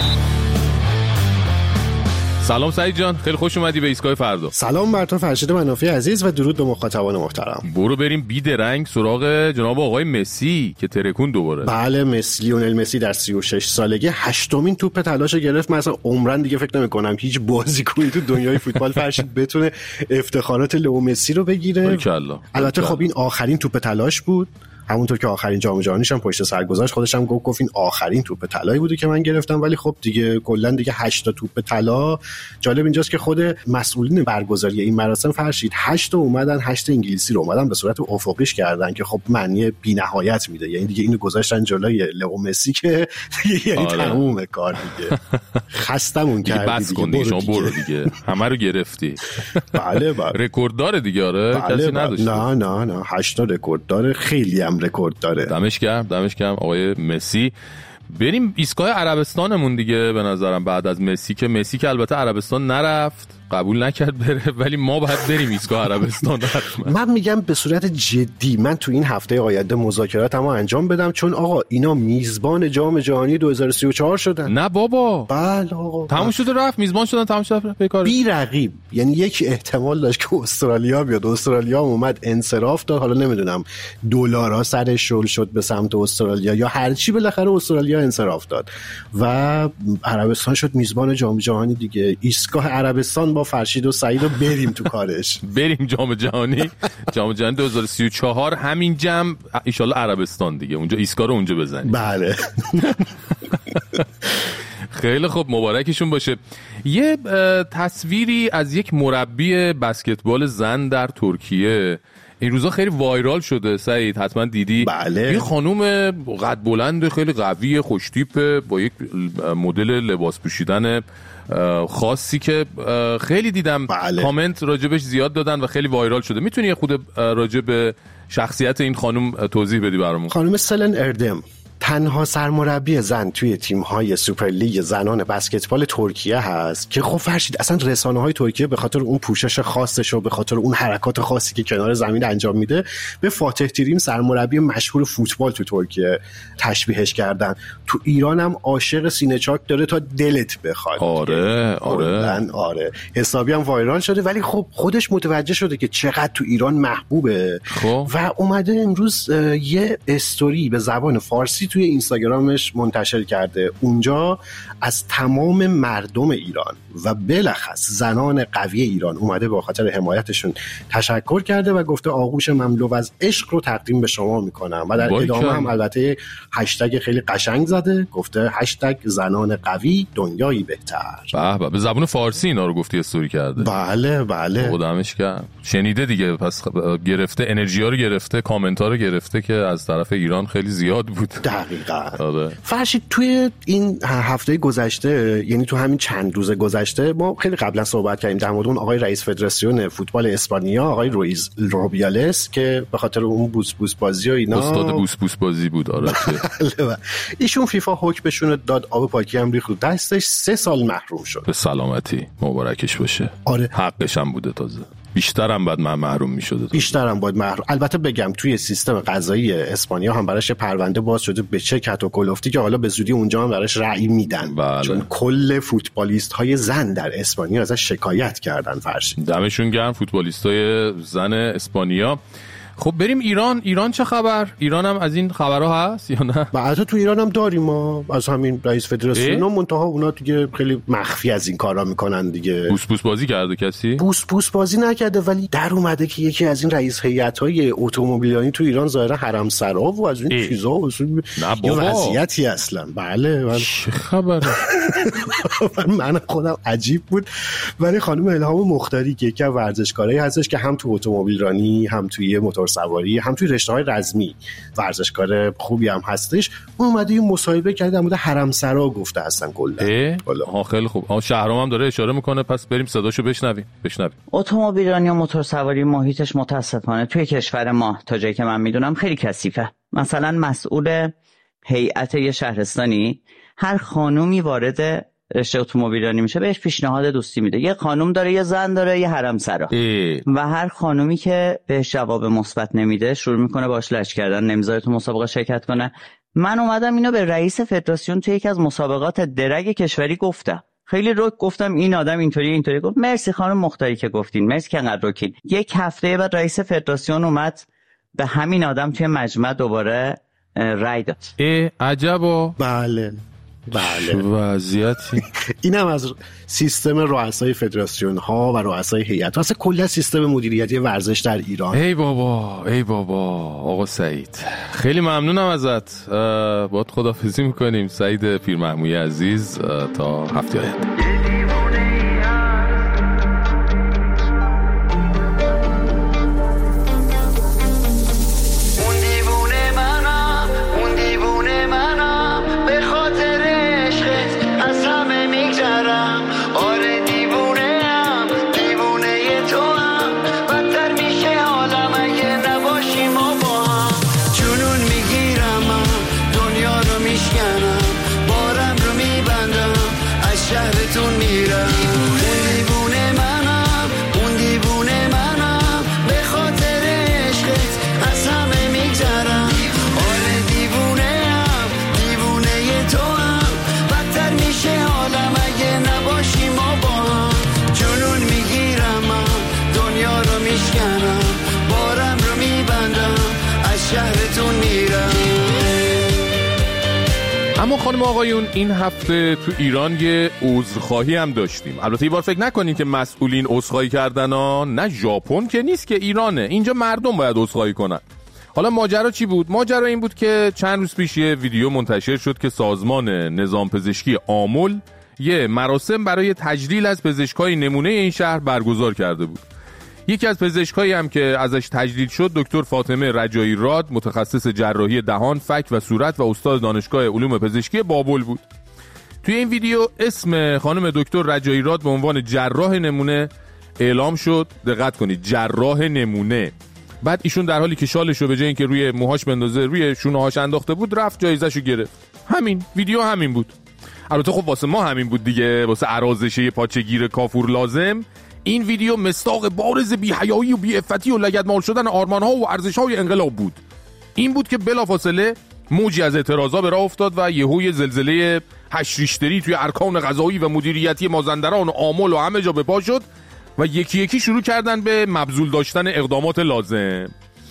سلام سعید جان، خیلی خوش اومدی به ایستگاه فردا. سلام بر تو فرشید منافی عزیز و درود به مخاطبان محترم. برو بریم بیدرنگ سراغ جناب آقای مسی که ترکون دوباره. بله مسی، لیونل مسی در سی و شش سالگی هشتمین توپ طلاشو گرفت. من اصلا عمرن دیگه فکر نمی‌کنم هیچ بازیکنی تو دنیای فوتبال فرشید بتونه افتخارات لئو مسی رو بگیره. البته خب این آخرین توپ طلاش بود، همونطور که آخرین جام جهانیش هم پشت سر گذاشت. خودش هم گفت گفت این آخرین توپ طلایی بوده که من گرفتم. ولی خب دیگه کلا دیگه هشت تا توپ طلا. جالب اینجاست که خود مسئولین برگزاری این مراسم فرشید هشت تا اومدن، هشت انگلیسی رو اومدن به صورت افقیش کردن که خب معنی بی‌نهایت میده. یعنی دیگه اینو گذاشتن جلوی لئو مسی که یعنی تموم کار دیگه. خستمون کردی بس کن دیگه، شما برو دیگه. همه رو گرفتی. بله بله. رکورد داره دیگه. آره کسی نداشت. نه نه نه هشت تا رکورد داره، خیلی رکورد داره. دمش گرم، دمش گرم آقای مسی. بریم ایستگاه عربستانمون دیگه. به نظرم بعد از مسی که مسی که البته عربستان نرفت، قبول نکرد بره، ولی ما باید بریم ایستگاه عربستان حتما. من میگم به صورت جدی من تو این هفته آینده مذاکراتمو انجام بدم، چون آقا اینا میزبان جام جهانی دو هزار و سی و چهار شدن. نه بابا. بله آقا. تموم شده رفت، میزبان شدن، تموم شده به کار. بی رقیب. یعنی یک احتمال داشت که استرالیا بیاد، استرالیا اومد انصراف داد. حالا نمیدونم دلارا سرش شل شد به سمت استرالیا یا هر چی، بالاخره استرالیا انصراف داد و عربستان شد میزبان جام جهانی دیگه. ایستگاه عربستان با فرشید و سعید رو بریم تو کارش. بریم جام جهانی. جام جهانی دو هزار و سی و چهار همین جمع ان شاءالله عربستان دیگه. اونجا ایستگاه رو اونجا بزنیم. بله. خیلی خوب، مبارکشون باشه. یه تصویری از یک مربی بسکتبال زن در ترکیه این روزا خیلی وایرال شده. سعید حتما دیدی. بله. یه خانوم قد بلند خیلی قوی خوشتیپ با یک مدل لباس پوشیدن خاصی که خیلی دیدم. بله. کامنت راجبش زیاد دادن و خیلی وایرال شده. میتونی یه خود راجب شخصیت این خانوم توضیح بدی برامون؟ خانوم سلن اردم تنها سرمربی زن توی تیم‌های سوپرلیگ زنان بسکتبال ترکیه هست که خب فرشید اصلا رسانه‌های ترکیه به خاطر اون پوشش خاصش و به خاطر اون حرکات خاصی که کنار زمین انجام میده به فاتح ترین سرمربی مشهور فوتبال تو ترکیه تشبیهش کردن. تو ایران هم عاشق سینه‌چاک داره تا دلت بخواد. آره آره آره حسابی هم وایرال شده، ولی خب خودش متوجه شده که چقدر تو ایران محبوبه خب. و اومده امروز یه استوری به زبان فارسی توی اینستاگرامش منتشر کرده. اونجا از تمام مردم ایران و بالاخص زنان قوی ایران اومده به خاطر حمایتشون تشکر کرده و گفته آغوش مملو از عشق رو تقدیم به شما میکنم و در ادامه هم البته هشتگ خیلی قشنگ زده، گفته هشتگ زنان قوی دنیایی بهتر. به به. به زبان فارسی اینا رو گفتی استوری کرده. بله بله. خودمش کرد. شنیده دیگه، پس گرفته، انرژی ها رو گرفته، کامنت ها رو گرفته که از طرف ایران خیلی زیاد بود. دقیقاً. آره. فرشید توی این هفته گذشته، یعنی تو همین چند روز گذشته، ما خیلی قبلا صحبت کردیم در مورد اون آقای رئیس فدراسیون فوتبال اسپانیا، آقای رویز روبیالس، که به خاطر اون بوس بوس بازی و اینا استاد بوس بوس بازی بود. آره. ایشون فیفا حکمشون داد، آب پاکی هم ریخت دستش، سه سال محروم شد. به سلامتی، مبارکش باشه. آره. حقش هم بوده، تازه بیشترم بعد من محروم می‌شده. بیشترم باید محروم. البته بگم توی سیستم قضایی اسپانیا هم براش پرونده باز شده به چه کت و کلفتی که حالا به زودی اونجا هم براش رأی میدن. بله. چون کل فوتبالیست‌های زن در اسپانیا ازش شکایت کردن. فرشید دمشون گرم فوتبالیستای زن اسپانیا. خب بریم ایران. ایران چه خبر؟ ایران هم از این خبرها هست یا نه؟ بعدا تو ایران هم داریم ما از همین رئیس فدراسیون، منتها اونا دیگه خیلی مخفی از این کارا میکنن دیگه. بوس بوس بازی کرده کسی؟ بوس بوس بازی نکرده، ولی در اومده که یکی از این رئیس هیئت‌های اتومبیلانی تو ایران ظاهرا حرمسرا و از این چیزا و یه وضعیتی اصلا. بله من... چه خبره؟ من خودم عجیب بود. ولی خانم الهام مختاری که یکی از ورزشکارایی هستش که هم تو اتومبیلرانی، هم توی موتور سواری، هم توی رشته‌های رزمی ورزشکار خوبی هم هستش، اومده یه مصاحبه کرده در مورد حرمسرا گفته هستن کلا. ها خیلی خوب. ها شهرام هم داره اشاره میکنه، پس بریم صداشو بشنویم. بشنویم. اتومبیلرانی و موتور سواری محیطش متاسفانه توی کشور ما تا جایی که من میدونم خیلی کثیفه. مثلا مسئول هیئت یه شهرستانی هر خانومی وارد رشته اتومبیلرانی میشه بهش پیشنهاد دوستی میده. یه خانم داره، یه زن داره، یه حرمسرا، و هر خانومی که بهش جواب مثبت نمیده شروع میکنه باش لج کردن، نمیذاره تو مسابقه شرکت کنه. من اومدم اینو به رئیس فدراسیون توی یکی از مسابقات درگ کشوری گفتم، خیلی رک گفتم این آدم اینطوری اینطوری. گفت مرسی خانم مختاری که گفتین، مرسی که انقدر رکین. یک هفته بعد رئیس فدراسیون اومد به همین آدم توی مجمع دوباره رای داد. ای عجبا. بله بله وضعیتی. اینم از سیستم رؤسای فدراسیون ها و رؤسای هیئت، واسه کل سیستم مدیریتی ورزش در ایران. ای بابا ای بابا آقا سعید، خیلی ممنونم ازت. باید خداحافظی میکنیم سعید پیرمحمودی عزیز تا هفته آینده. اما خانم آقایون این هفته تو ایران یه عذرخواهی هم داشتیم. البته این بار فکر نکنین که مسئولین عذرخواهی کردن ها، نه ژاپن که نیست که ایرانه، اینجا مردم باید عذرخواهی کنن. حالا ماجرا چی بود؟ ماجرا این بود که چند روز پیش یه ویدیو منتشر شد که سازمان نظام پزشکی آمل یه مراسم برای تجلیل از پزشکای نمونه این شهر برگزار کرده بود. یکی از پزشکایی هم که ازش تجلیل شد دکتر فاطمه رجایی راد، متخصص جراحی دهان، فک و صورت و استاد دانشگاه علوم پزشکی بابل بود. توی این ویدیو اسم خانم دکتر رجایی راد به عنوان جراح نمونه اعلام شد. دقت کنید، جراح نمونه. بعد ایشون در حالی که شالشو به جای اینکه روی موهاش بندازه روی شونه‌هاش انداخته بود، رفت جایزه‌شو گرفت. همین ویدیو همین بود. البته خب واسه ما همین بود دیگه، واسه عرازشه پاچگیر کافور لازم. این ویدیو مصداق بارز بی‌حیایی و بی‌عفتی و لگدمال شدن آرمان‌ها و ارزش‌های انقلاب بود. این بود که بلافاصله موجی از اعتراضا به راه افتاد و یهوی زلزله هشت ریشتری توی ارکان قضایی و مدیریتی مازندران و آمل و همه جا به پا شد و یکی یکی شروع کردن به مبذول داشتن اقدامات لازم.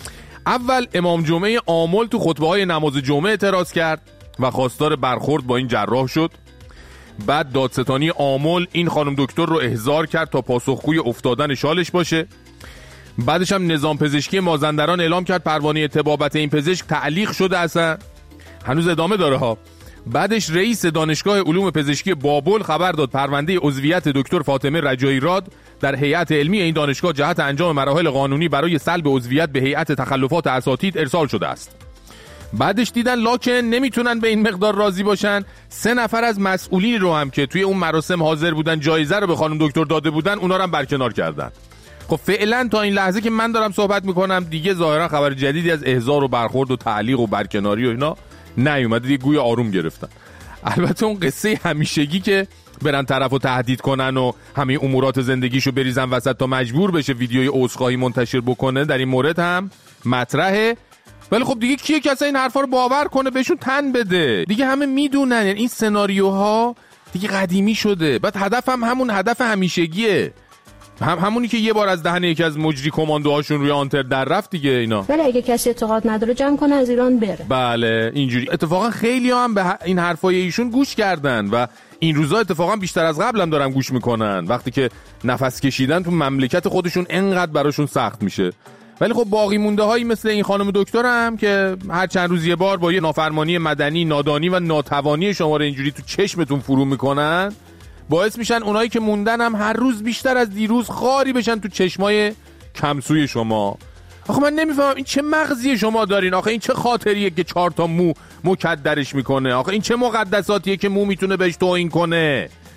اول امام جمعه آمل تو خطبه‌های نماز جمعه اعتراض کرد و خواستار برخورد با این جراح شد. بعد دادستانی آمل این خانم دکتر رو احضار کرد تا پاسخگوی افتادن شالش باشه. بعدش هم نظام پزشکی مازندران اعلام کرد پروانه طبابت این پزشک تعلیق شده، اصلا هنوز ادامه داره ها. بعدش رئیس دانشگاه علوم پزشکی بابل خبر داد پرونده عضویت دکتر فاطمه رجایی راد در هیئت علمی این دانشگاه جهت انجام مراحل قانونی برای سلب عضویت به هیئت تخلفات اساتید ارسال شده است. بعدش دیدن لاکن نمیتونن به این مقدار راضی باشن، سه نفر از مسئولین رو هم که توی اون مراسم حاضر بودن جایزه رو به خانم دکتر داده بودن اونا رو هم برکنار کردن. خب فعلا تا این لحظه که من دارم صحبت میکنم دیگه ظاهرا خبر جدیدی از احضار و برخورد و تعلیق و برکناری و اینا نیومده، دیگه گویا آروم گرفتن. البته اون قصه همیشگی که برن طرفو تهدید کنن و همه امورات زندگیشو بریزن وسط تا مجبور بشه ویدیوی عذرخواهی منتشر بکنه در این مورد هم مطرحه. ولی خب دیگه کیه که اصلا این حرفا رو باور کنه، بهشون تن بده دیگه. همه میدونن این سناریوها دیگه قدیمی شده. بعد هدف هم همون هدف همیشگیه، هم همونی که یه بار از دهن یکی از مجری کماندوهاشون روی آنتر در رفت دیگه اینا. ولی اگه کسی اعتقاد نداره جمع کنه از ایران بره. بله اینجوری. اتفاقا خیلی هم به این حرفای ایشون گوش کردن و این روزا اتفاقا بیشتر از قبل هم دارن گوش میکنن وقتی که نفس کشیدن تو مملکت خودشون انقدر براشون سخت میشه. ولی خب باقی مونده هایی مثل این خانم دکتر هم که هر چند روز یه بار با یه نافرمانی مدنی، نادانی و ناتوانی شما رو اینجوری تو چشمتون فرو میکنن، باعث میشن اونایی که موندن هم هر روز بیشتر از دیروز خاری بشن تو چشمای کمسوی شما. آخه من نمیفهمم این چه مغزی شما دارین؟ آخه این چه خاطریه که چهار تا مو مکدرش میکنه؟ آخه این چه مقدساتیه که مو میتونه بهش توهین کنه؟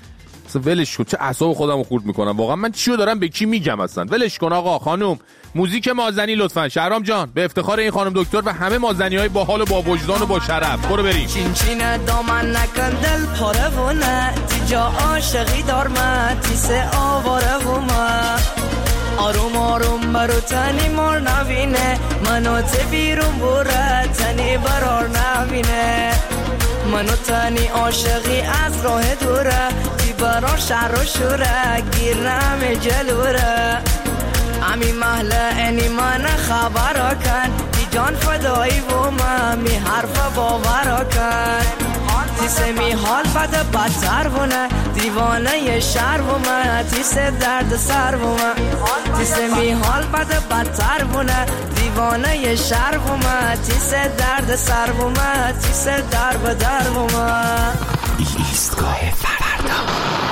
اصلا ولش کن، چه اعصاب خودمو خورد میکنم واقعا. من چیو دارم به کی میگم اصلا؟ ولش کن آقا. خانم موزیک مازنی لطفا. شهرام جان به افتخار این خانم دکتر و همه مازنی‌های با حال و با وجدان و با شرف برو بریم. چین چین دامن نکن دل پاره و نه تیجا عاشقی دار من تیسه آواره و من آروم آروم برو تنی مار نبینه منو ته بیرون بره تنی برار نبینه منو تنی عاشقی از راه دوره بی برار شهر و شوره گیر نمی جلوره امی محله اینی من خبرا کن دی جان فدایی و من می حرف باورا کن تیسه می حال بد بدتر و نه دیوانه ی شهر و من تیسه درد سر و من تیسه می حال بد بدتر و نه دیوانه ی شهر و من تیسه درد سر و من تیسه در به در و من ایستگاه فردا.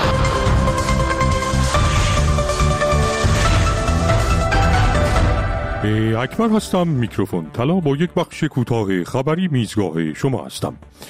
اکبر هستم. میکروفون طلا با یک بخش کوتاه خبری میزگاه شما هستم.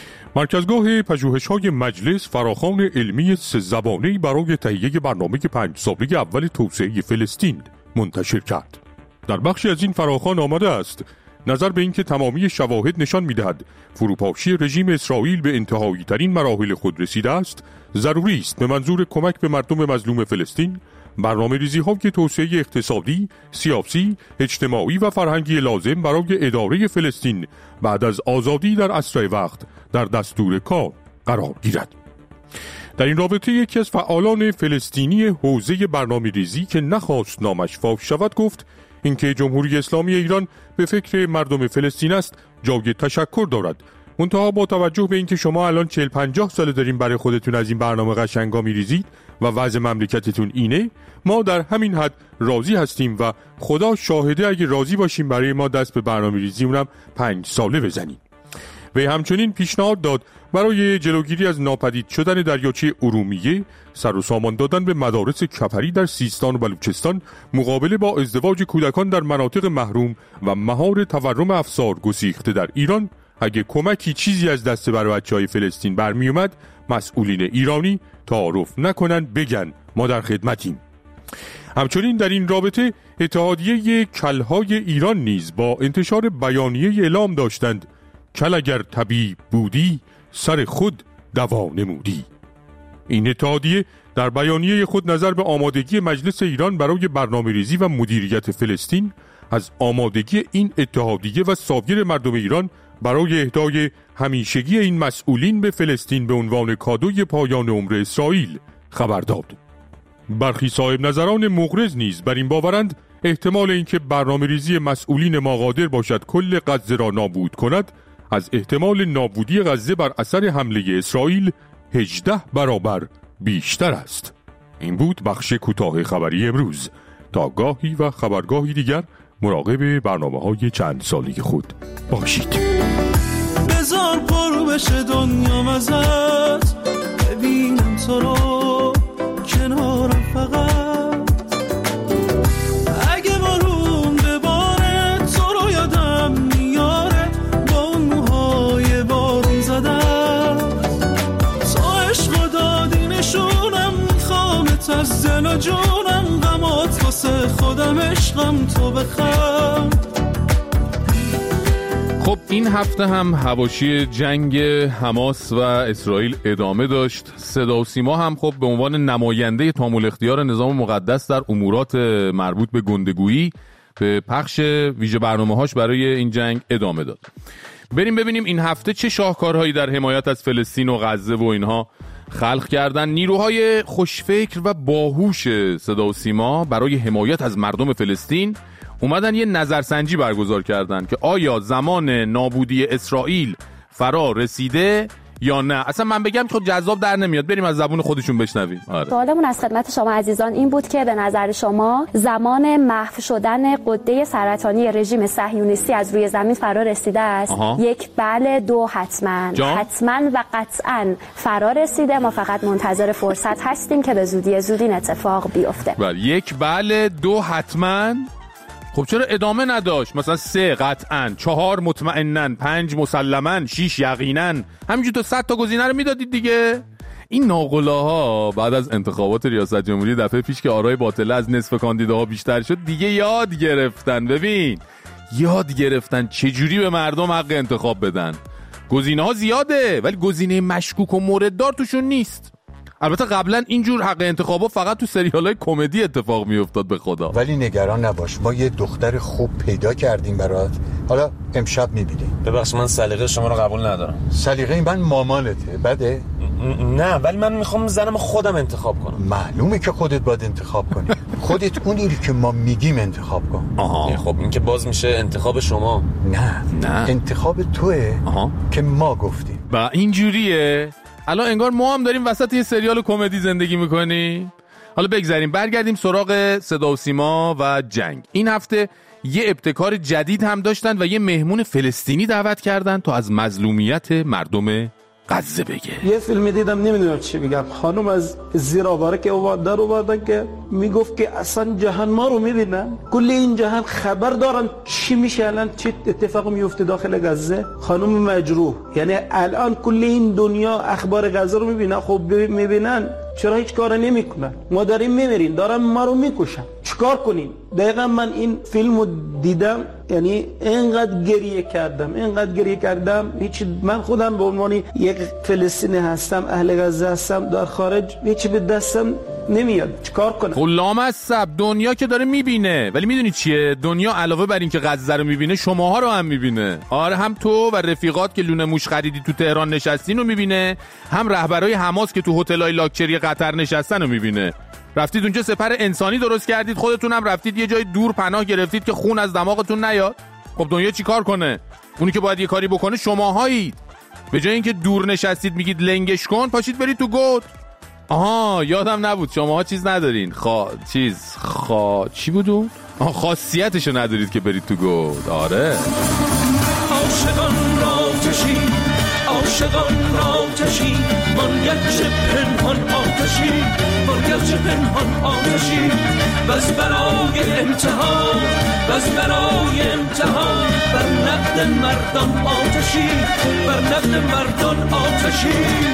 مرکزگاه پژوهش‌های مجلس فراخوان علمی سه زبانه‌ای برای تهیه برنامه پنج ساله اول توسعه فلسطین منتشر کرد. در بخشی از این فراخوان آمده است نظر به اینکه تمامی شواهد نشان می‌دهد فروپاشی رژیم اسرائیل به انتهایی ترین مراحل خود رسیده است، ضروری است به منظور کمک به مردم مظلوم فلسطین برنامه‌ریزی‌های توسعه اقتصادی، سیاسی، اجتماعی و فرهنگی لازم برای اداره فلسطین بعد از آزادی در اسرع وقت در دستور کار قرار گیرد. در این رابطه یکی از فعالان فلسطینی حوزه برنامه‌ریزی که نخواست نامش فاش شود گفت اینکه جمهوری اسلامی ایران به فکر مردم فلسطین است جای تشکر دارد. منتها با توجه به اینکه شما الان چهل پنجاه ساله دارین برای خودتون از این برنامه قشنگا میریزید و وضع مملکتتون اینه، ما در همین حد راضی هستیم و خدا شاهده اگه راضی باشیم برای ما دست به برنامه ریزی اونم پنج ساله بزنیم. و همچنین پیشنهاد داد برای جلوگیری از ناپدید شدن دریاچه ارومیه سر و سامان دادن به مدارس کفری در سیستان و بلوچستان مقابله با ازدواج کودکان در مناطق محروم و مهار تورم افسار گسیخته در ایران. اگه کمکی چیزی از دست برای بچه‌های فلسطین برمی اومد مسئولین ایرانی تعارف نکنن بگن ما در خدمتیم. همچنین در این رابطه اتحادیه کلهای ایران نیز با انتشار بیانیه اعلام داشتند کل اگر طبیب بودی سر خود دوا نمودی. این اتحادیه در بیانیه خود نظر به آمادگی مجلس ایران برای برنامه‌ریزی و مدیریت فلسطین از آمادگی این اتحادیه و سایر مردم ایران برای اهدای همیشگی این مسئولین به فلسطین به عنوان کادوی پایان عمر اسرائیل خبر داد. برخی صاحب نظران مغرض نیز بر این باورند احتمال اینکه برنامه‌ریزی مسئولین ما قادر باشد کل غزه را نابود کند از احتمال نابودی غزه بر اثر حمله اسرائیل هجده برابر بیشتر است. این بود بخش کوتاه خبری امروز. تا گاهی و خبرگاهی دیگر مراقب برنامه‌های چند سالی خود باشید. بذار پر بشه دنیام ازت ببینم تو رو کنارم فقط اگه بارون بباره تو رو یادم میاره با اون موهای بارون زدن تو عشق دادی نشونم میخوامت از دل و جونم غمات واسه خودم عشقم تو بخم. خب این هفته هم حواشی جنگ حماس و اسرائیل ادامه داشت. صدا و سیما هم خب به عنوان نماینده تامل اختیار نظام مقدس در امورات مربوط به گندگویی به پخش ویژه برنامه‌هاش برای این جنگ ادامه داد. بریم ببینیم این هفته چه شاهکارهایی در حمایت از فلسطین و غزه و اینها خلق کردن. نیروهای خوشفکر و باهوش صدا و سیما برای حمایت از مردم فلسطین اومدن یه نظرسنجی برگزار کردن که آیا زمان نابودی اسرائیل فرا رسیده یا نه. اصلا من بگم خود جذاب در نمیاد، بریم از زبون خودشون بشنویم. آره. سوالمون از خدمت شما عزیزان این بود که به نظر شما زمان محو شدن غده سرطانی رژیم صهیونیستی از روی زمین فرا رسیده است؟ آها. یک بله، دو حتما. جان؟ حتما و قطعا فرا رسیده. ما فقط منتظر فرصت هستیم که به زودی زود این اتفاق بیفته. بله، یک بله، دو حتما. خب چرا ادامه نداشت؟ مثلا سه قطعاً، چهار مطمئناً، پنج مسلماً، شیش یقیناً. همینجور تو صد تا گزینه رو میدادید دیگه. این ناقلاها بعد از انتخابات ریاست جمهوری دفعه پیش که آرای باطله از نصف کاندیداها بیشتر شد دیگه یاد گرفتن. ببین یاد گرفتن چجوری به مردم حق انتخاب بدن. گزینه ها زیاده ولی گزینه مشکوک و مورددار توشون نیست. البته قبلا اینجور حق انتخابا فقط تو سریال‌های کمدی اتفاق میافتاد به خدا. ولی نگران نباش، ما یه دختر خوب پیدا کردیم برات. حالا امشب می‌بینیم. ببخش من سلیقه شما رو قبول ندارم. سلیقه من مامانته، بده؟ نه ولی من میخوام زنم خودم انتخاب کنم. معلومه که خودت باید انتخاب کنی. خودت اونی که ما میگیم انتخاب کن. آها. خب این که باز میشه انتخاب شما. نه نه انتخاب توئه که ما گفتیم. با اینجوریه. الان انگار ما هم داریم وسط یه سریال کمدی زندگی میکنیم. حالا بگذاریم برگردیم سراغ صدا و سیما و جنگ. این هفته یه ابتکار جدید هم داشتن و یه مهمون فلسطینی دعوت کردن تا از مظلومیت مردم غزه بگه. یه فیلمی دیدم نمیدونم چی بگم، خانم از زیر آواره که در اومدن که میگفت که اصلا جهان ما رو میبینن، کل این جهان خبر دارن چی میشه، الان چی اتفاق میفته داخل غزه. خانم مجروح، یعنی الان کل این دنیا اخبار غزه رو میبینن. خب میبینن چرا هیچ کار نمیکنن؟ ما داریم میمیریم، دارن ما رو میکشن، چیکار کنیم؟ دقیقا من این فیلمو دیدم، یعنی اینقدر گریه کردم اینقدر گریه کردم هیچ. من خودم به عنوان یک فلسطینی هستم، اهل غزه هستم، در خارج هیچ به دستم نمیاد، چیکار کنم؟ غلام السب دنیا که داره میبینه، ولی میدونی چیه؟ دنیا علاوه بر این که غزه رو میبینه شماها رو هم میبینه. آره هم تو و رفیقات که لونه موش خریدی تو تهران نشستین رو میبینه، هم رهبرای حماس که تو هتل‌های لاکچری قطر نشستن رو میبینه. رفتید اونجا سپر انسانی درست کردید، خودتون هم رفتید یه جای دور پناه گرفتید که خون از دماغتون نیاد. خب دنیا چی کار کنه؟ اونی که باید یه کاری بکنه شماهایید. به جای اینکه دور نشستید میگید لنگش کن، پاشید برید تو گود. آها یادم نبود شماها چیز ندارین، خا چیز خا چی بودون؟ آها خاصیتشو ندارید که برید تو گود. آره عاشقان را تشی، عاشقان را تشی، من یک پنهان آتشی، من یک پنهان آتشی، بس برای امتحان، بس برای امتحان، بر نقد مردان آتشی، بر نقد مردان آتشی.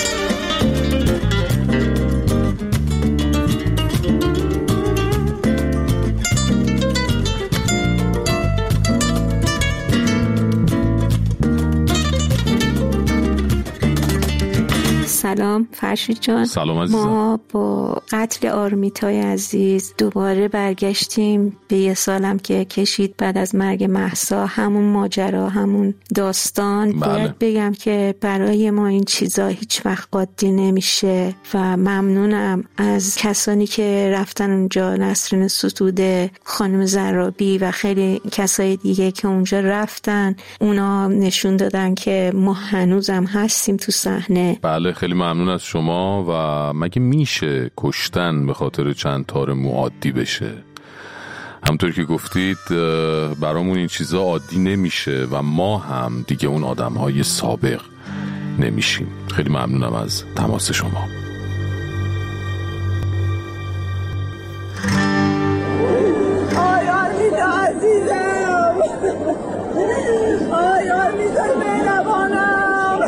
سلام فرشید جان. سلام عزیزم. ما با قتل آرمیتای عزیز دوباره برگشتیم به یه سالم که کشید بعد از مرگ مهسا، همون ماجرا، همون داستان. بله. باید بگم که برای ما این چیزا هیچ وقت عادی نمیشه و ممنونم از کسانی که رفتن اونجا، نسرین ستوده، خانم زرابی و خیلی کسای دیگه که اونجا رفتن. اونا نشون دادن که ما هنوزم هستیم تو صحنه. بله خیلی ممنون از شما. و مگه میشه کشتن به خاطر چند تار مو عادی بشه؟ همونطور که گفتید برامون این چیزا عادی نمیشه و ما هم دیگه اون آدمهای سابق نمیشیم. خیلی ممنونم از تماس شما. آی آرمیتا عزیزم، آی آرمیتا مهربانم،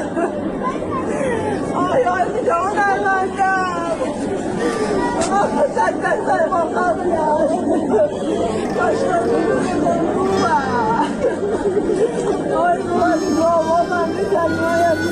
آی آرمیتا هنرمندم، ما صد درصد با قبولم داشتم روح آی بابا من بکنیم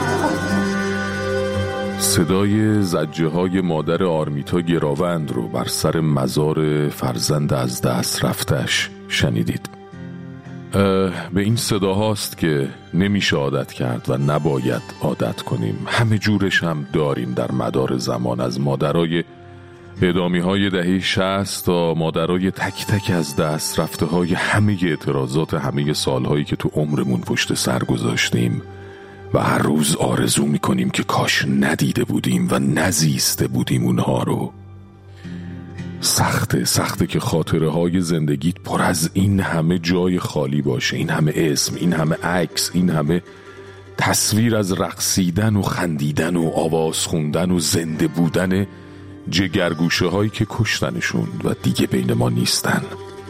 صدای زجه های مادر آرمیتا گراوند رو بر سر مزار فرزند از دست رفتش شنیدید. به این صداهاست که نمیشه عادت کرد و نباید عادت کنیم. همه جورش هم داریم در مدار زمان، از مادرای اعدامی های دهه شصت تا مادرای تک تک از دست رفته های همه اعتراضات همه سالهایی که تو عمرمون پشت سر گذاشتیم و هر روز آرزو میکنیم که کاش ندیده بودیم و نزیسته بودیم اونها رو. سخته سخته که خاطره های زندگیت پر از این همه جای خالی باشه، این همه اسم، این همه عکس، این همه تصویر از رقصیدن و خندیدن و آواز خوندن و زنده بودن جگرگوشه هایی که کشتنشون و دیگه بین ما نیستن.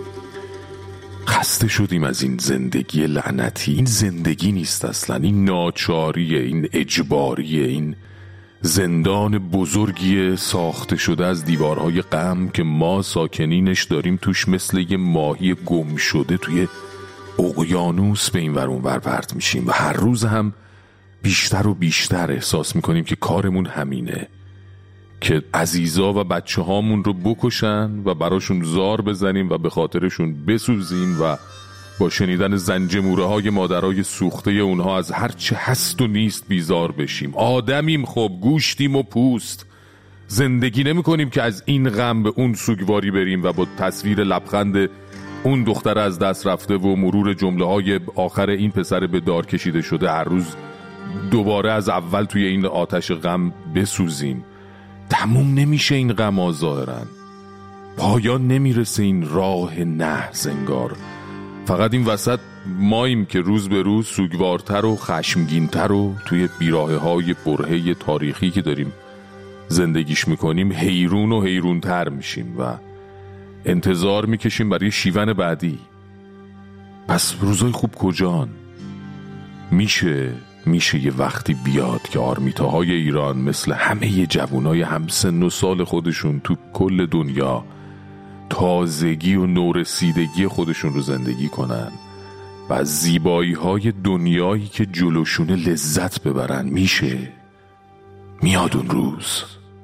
خسته شدیم از این زندگی لعنتی. این زندگی نیست اصلا، این ناچاریه، این اجباریه، این زندان بزرگی ساخته شده از دیوارهای غم که ما ساکنینش داریم توش مثل یه ماهی گم شده توی اقیانوس به این ور اون ور پرت میشیم و هر روز هم بیشتر و بیشتر احساس میکنیم که کارمون همینه، که عزیزا و بچه هامون رو بکشن و براشون زار بزنیم و به خاطرشون بسوزیم و با شنیدن زنجموره های مادرای سوخته اونها از هر چه هست و نیست بیزار بشیم. آدمیم خب، گوشتیم و پوست، زندگی نمی کنیم که از این غم به اون سوگواری بریم و با تصویر لبخند اون دختر از دست رفته و مرور جمله های آخر این پسر به دار کشیده شده هر روز دوباره از اول توی این آتش غم بسوزیم. تموم نمیشه این غم ها، ظاهرن پایان نمیرسه این راه نه زنگار. فقط این وسط ماییم که روز به روز سوگوارتر و خشمگینتر و توی بیراهه های برهه تاریخی که داریم زندگیش میکنیم حیرون و حیرونتر میشیم و انتظار میکشیم برای شیون بعدی. پس روزای خوب کجان؟ میشه میشه یه وقتی بیاد که آرمیتاهای ایران مثل همه جوانای همسن و سال خودشون تو کل دنیا تازگی و نورسیدگی خودشون رو زندگی کنن و از زیبایی های دنیایی که جلوشونه لذت ببرن. میشه میاد اون روز.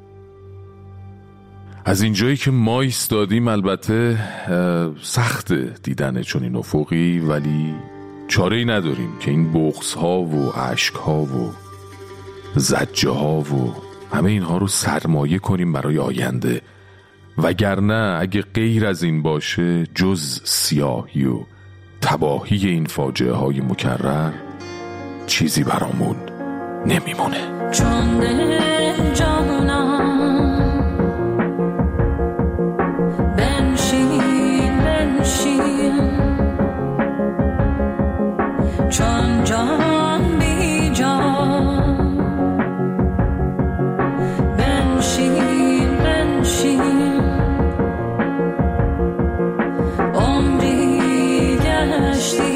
از اینجایی که ما ایستادیم البته سخت دیدن چون این افقی، ولی چاره‌ای نداریم که این بغض ها و عشق ها و زجه ها و همه اینها رو سرمایه کنیم برای آینده، وگرنه اگه غیر از این باشه جز سیاهی و تباهی این فاجعه های مکرر چیزی برامون نمیمونه. چون دل جانم بنشین بنشین، چون جان بی جان بنشین بنشین، عمری گشتی